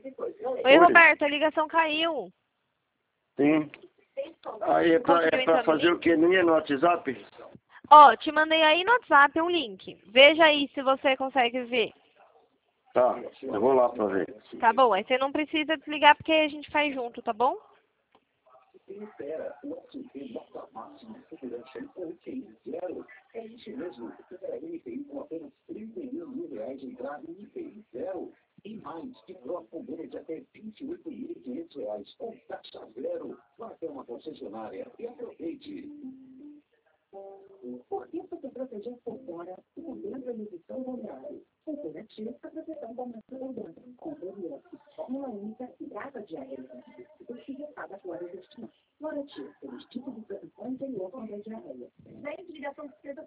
Oi, Roberto, a ligação caiu. Sim. Aí é pra fazer o que? Nem é no WhatsApp? Ó, te mandei aí no WhatsApp um link. Veja aí se você consegue ver. Tá, eu vou lá pra ver. Tá bom, aí você não precisa desligar porque a gente faz junto, tá bom? E mais, de próximo mês até R$28.500, com taxa zero. Vá até uma concessionária e aproveite. Por que você proteger por fora e por dentro a emissão do horário? Alternativa a proteção da massa por dentro, com PBS, fórmula única e gata diarreia. Certificada fora do destino. Loratil, pelos tipos de proteção interior contra a diarreia. 10 ligações